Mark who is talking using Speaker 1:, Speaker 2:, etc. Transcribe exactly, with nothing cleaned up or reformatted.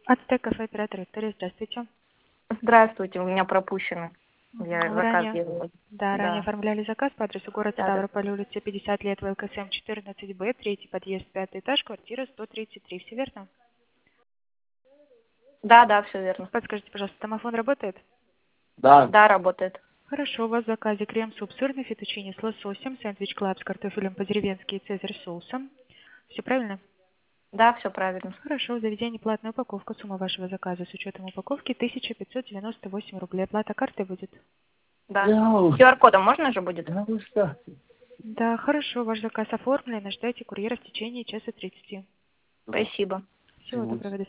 Speaker 1: Ацтек кафе, оператор Виктория, здравствуйте.
Speaker 2: Здравствуйте, у меня пропущено. Я
Speaker 1: Вы
Speaker 2: заказ
Speaker 1: ранее,
Speaker 2: делала.
Speaker 1: да, ранее
Speaker 2: Да.
Speaker 1: оформляли заказ по адресу город
Speaker 2: Да, да.
Speaker 1: Ставрополь, улица пятьдесят лет, ВЛКСМ четырнадцать Б, третий подъезд, пятый этаж, квартира сто тридцать три. Все верно?
Speaker 2: Да, да, все верно.
Speaker 1: Подскажите, пожалуйста, домофон работает?
Speaker 3: Да.
Speaker 2: Да, работает.
Speaker 1: Хорошо, у вас в заказе крем-суп сырный, фетучини с лососем, сэндвич клаб с картофелем по-деревенски и цезарь соусом. Все правильно?
Speaker 2: Да, все правильно.
Speaker 1: Хорошо, в заведении платная упаковка. Сумма вашего заказа с учетом упаковки тысяча пятьсот девяносто восемь рублей. Оплата картой будет?
Speaker 2: Да.
Speaker 3: Яу.
Speaker 2: ку ар кодом можно же будет?
Speaker 3: Да вы что?
Speaker 1: Да, хорошо, ваш заказ оформлен. Ждайте курьера в течение часа тридцати.
Speaker 2: Спасибо.
Speaker 1: Всего доброго, до